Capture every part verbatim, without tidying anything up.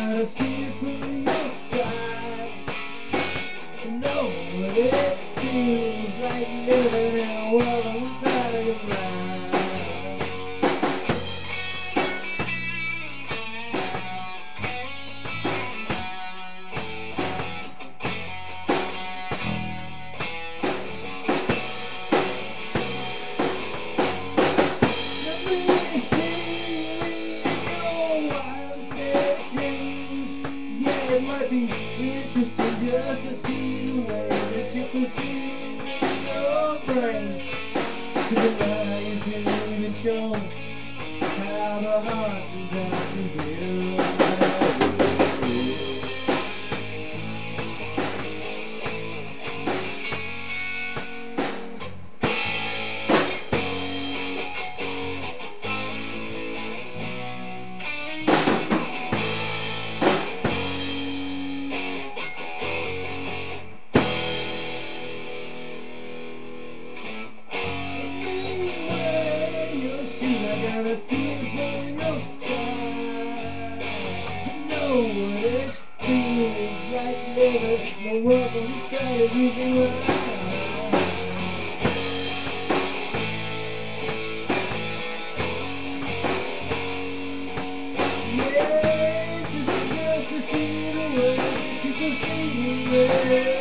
gotta see it from your side. Know what it feels like living in a world inside of your mind. It might be interesting just to see the way that you can see in your brain. Cause now you can even show how the heart sometimes can feel. I gotta see it from your side. Know what it feels like living the world from inside of you. Yeah, just, just to see the way that you can see me.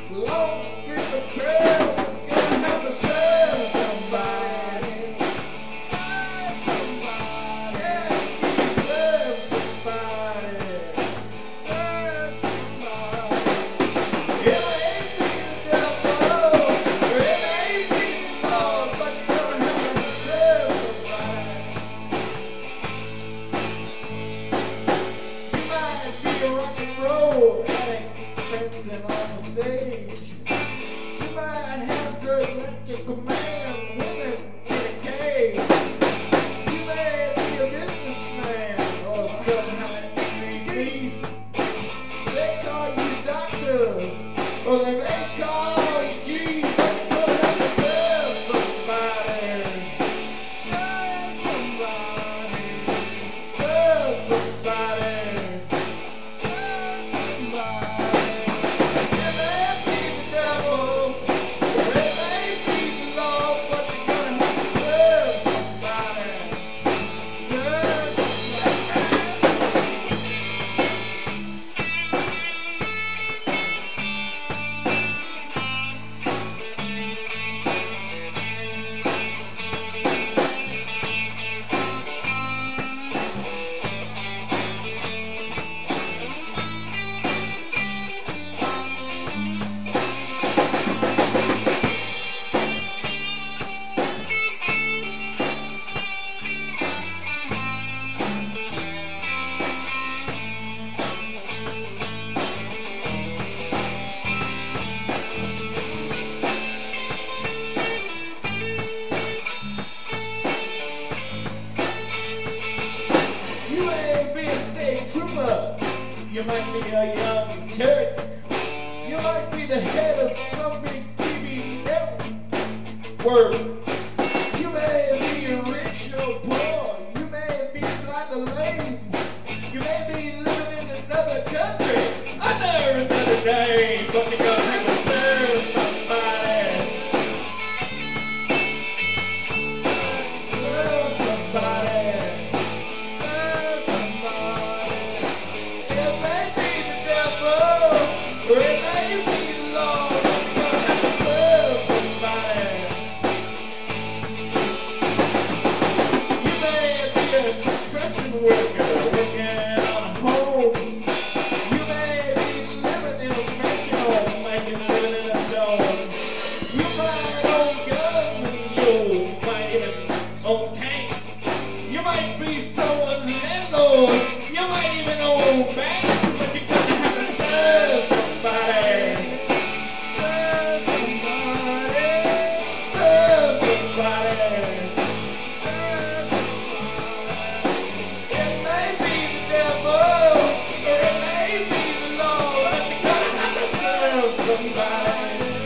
long string of pearls, but you're gonna have to serve somebody. Somebody. Yeah, you serve somebody. Serve somebody. It ain't be the devil, or it ain't be the Lord, but you're gonna have to serve somebody. You might be a rock and roll addict, prancing on the stage. You might have drugs at your command, women in a cage. You may be a businessman or some high degree thief. They call you doctor, or they may call you chief. But you're gonna have to serve somebody. Serve somebody. Serve somebody. You may be a state trooper, you might be a young Turk, you might be the head of some big T V network. You may be rich or poor, you may be like a lame, you may be living in another country under another name, but you're gonna have to serve somebody. Serve somebody. Or it may be the Lord, but you're gonna have to serve somebody. You may be a construction worker working on a home. You may be living in a mansion home, maybe living in a dome. You might own guns and you might even own tanks. You might be someone's landlord. You might even own banks, but you're gonna have to serve somebody. Serve somebody. Serve somebody. Serve somebody. It may be the devil, or it may be the Lord, but you're gonna have to serve somebody.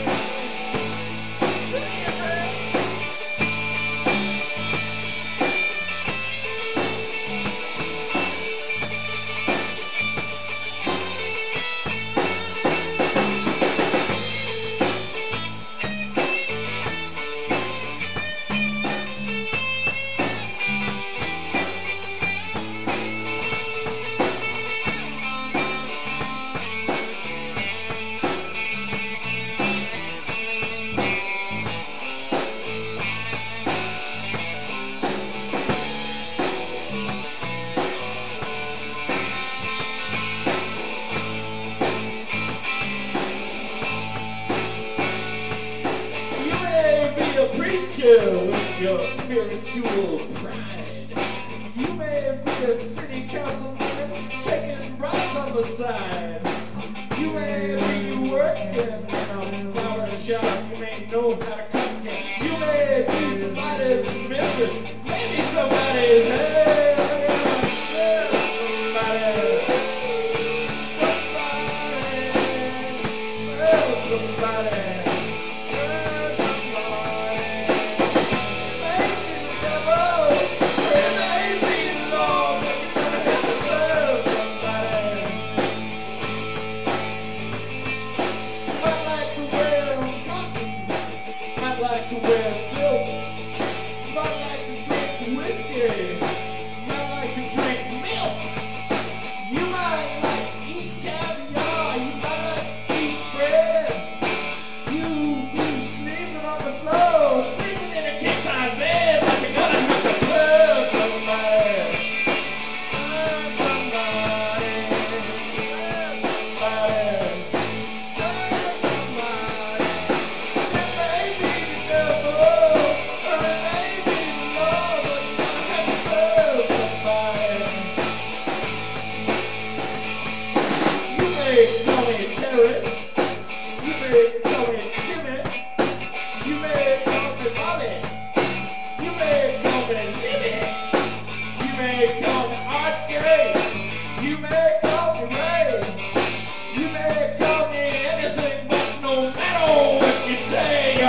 With your spiritual pride, you may be a city councilman taking bribes on the side. You may be working in a flower shop. You may know how to cook it. You may be somebody's mistress, maybe somebody's hey, somebody, somebody, somebody. Like to wear silk, might like to drink whiskey, might like to drink milk. You might like to eat caviar, you might like to eat bread,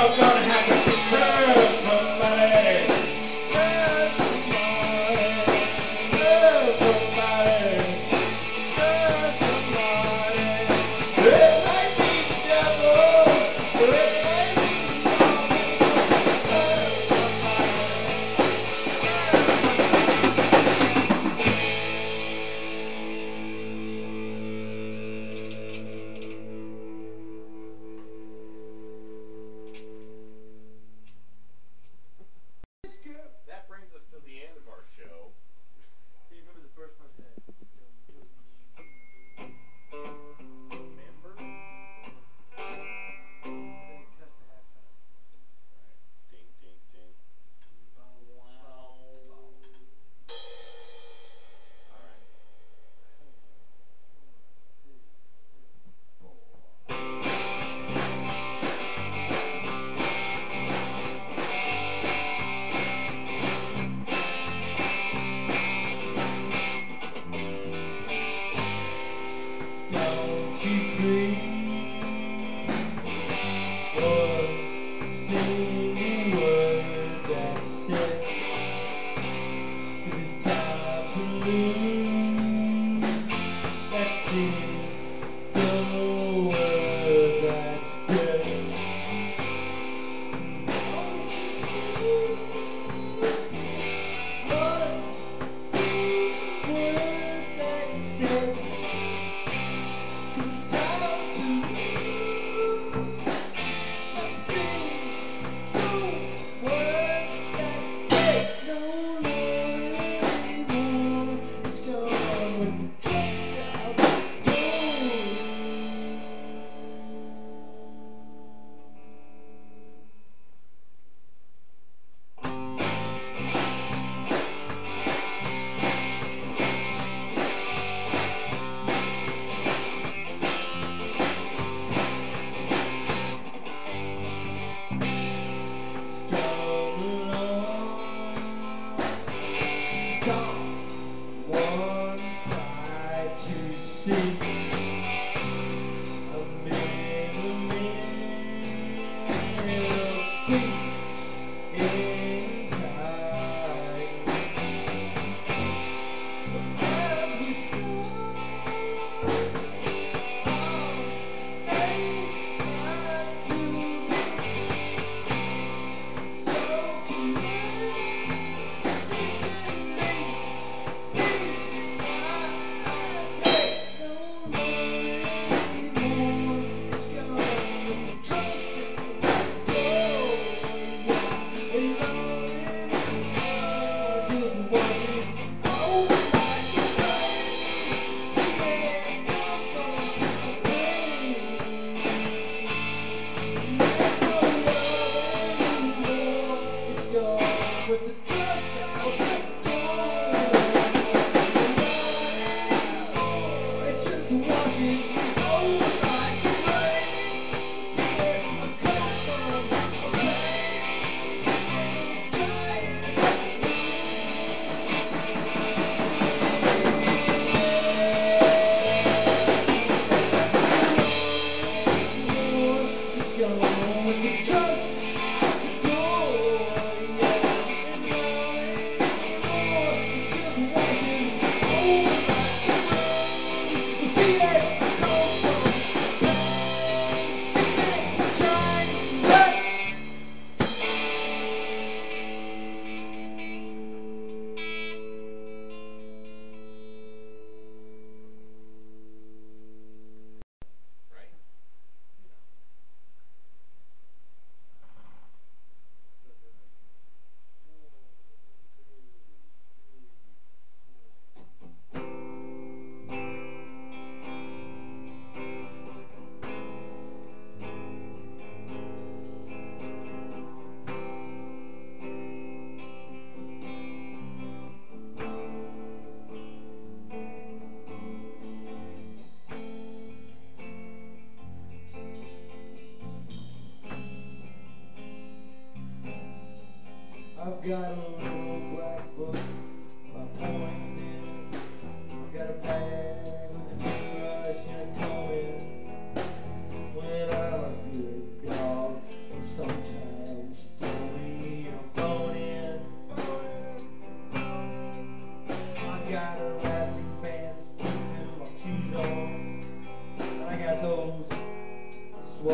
I've got a little black book, my poems in. I've got a bag with a toothbrush and a comb in. Well, I'm a good dog, but sometimes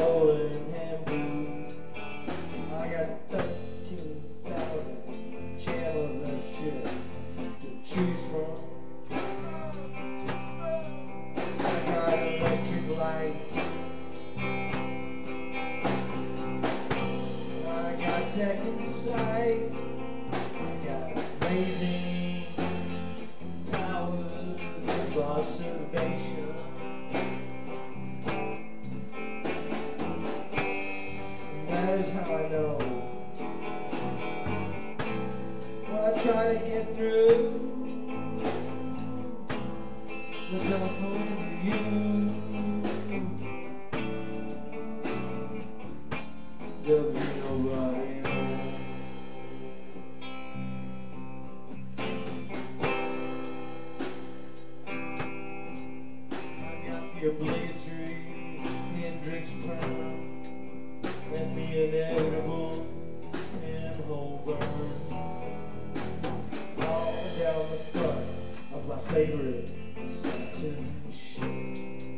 swollen hand blues. I got thirteen thousand channels of shit to choose from. I got electric lights. I got second sight. I got amazing powers of observation. That is how I know when I try to get through the telephone to you. There'll be nobody home. I got the obligatory Hendrix perm and the inevitable pinhole burn all down the front of my favorite satin shirt.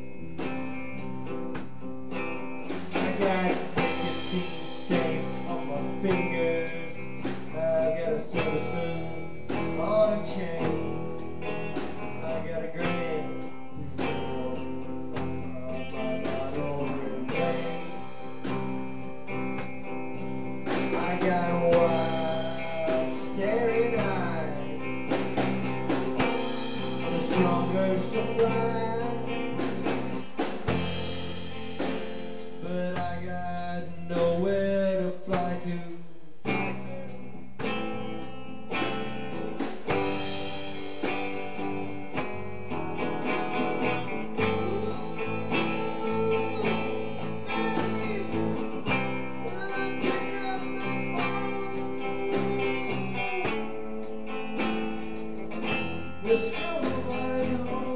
I got nicotine stains on my fingers. I got a silver spoon on a chain. I got a grand on my bottle remain. I got wild staring eyes and a strong urge to fly, but I got nowhere to fly to. There's still nobody home.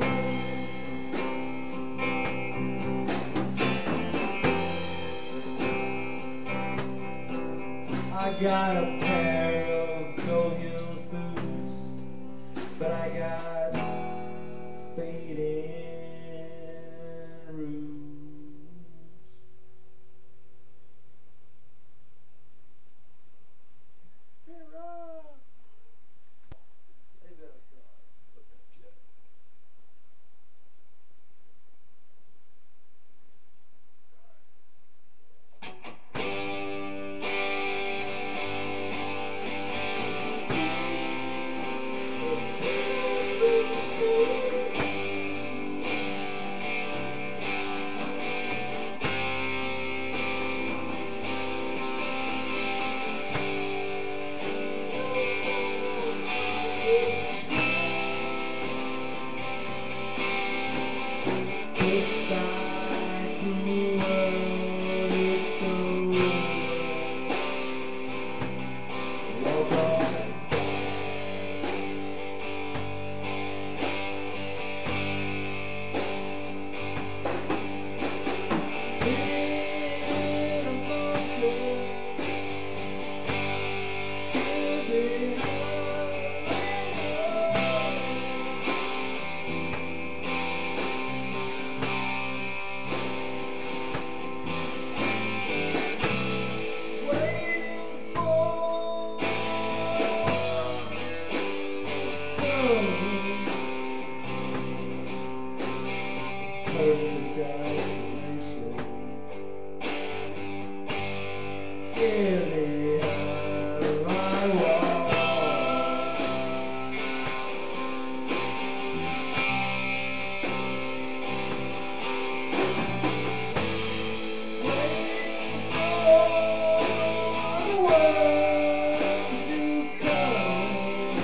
I got a pair of Go Hills boots, but I got fading roots. Perfect isolation. Get me out of my wall. Waiting for the world to come.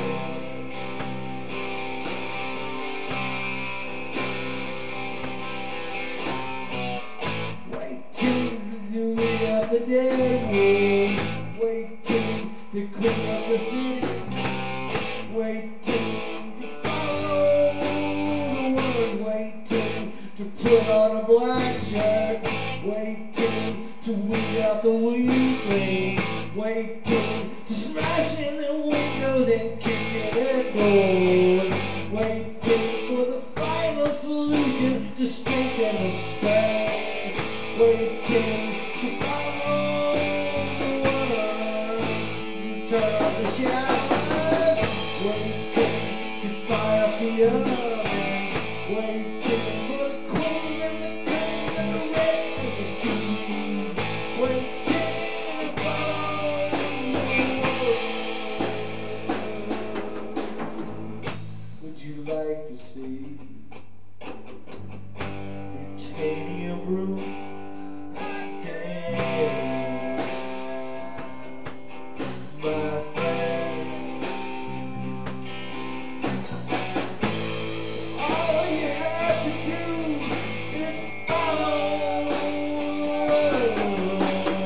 The dead wood, waiting to clean up the city, waiting to follow the word, waiting to put on a black shirt, waiting to weed out the weaklings, waiting to smash in the windows and kick in at doors, waiting for the final solution to strengthen the stand, waiting waiting to follow the world. Turn on the showers, waiting to fire up the ovens, waiting for the queen and the king and the red and the jeans, waiting to follow the world. Would you like to see titanium room again, my friend? All you have to do is follow the world.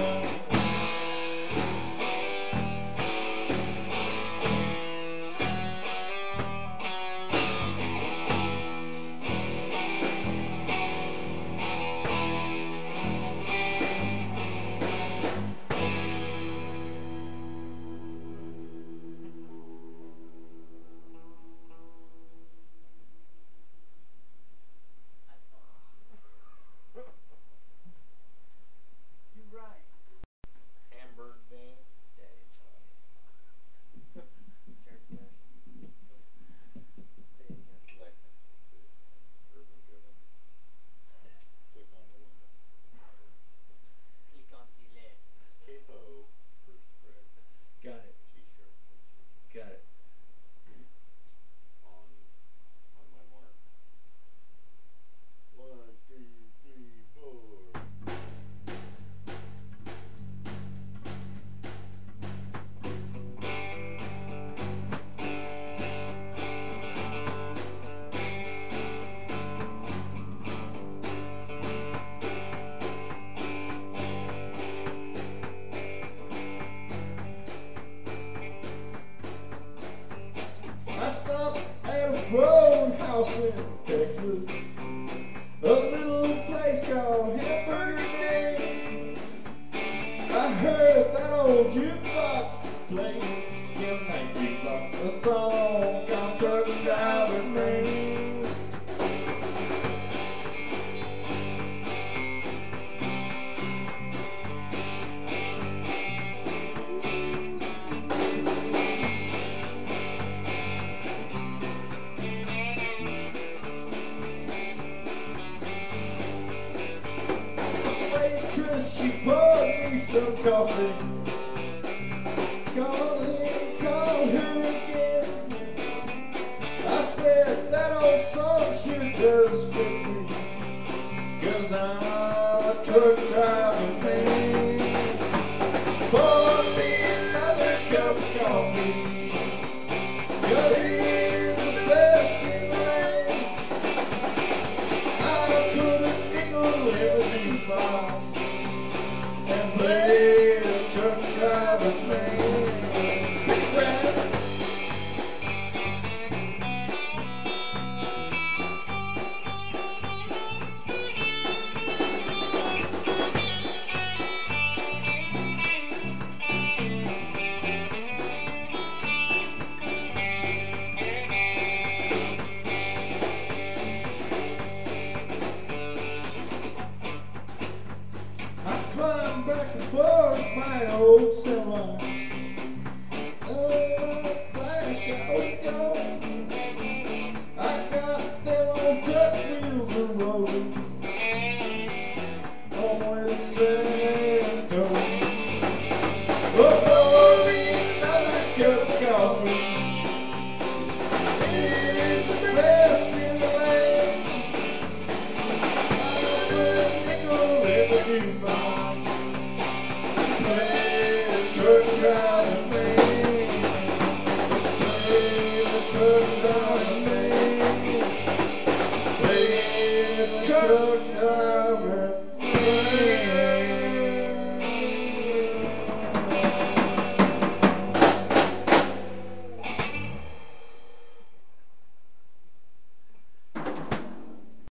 I stopped at a roadhouse in Texas, a little place called Hamburger Days. I heard that old jukebox playing, yeah, that jukebox, a song called Truck Driver Man. She poured me some coffee. Call him, call her again. I said that old song sure does fit me, 'cause I'm a truck driving man. Pour me another cup of coffee, 'cause he's the best in the land. I put a nickel in the jukebox and play the truck driver man. Big Brad. I climbed back and forth my old semi. Oh, my flash, I was gone. I got them old cut wheels a rolling on West San Antonio. Oh, pour me another cup of coffee. It's the best in the land. I put a nickel in the jukebox, play the truck driving man, play the truck driving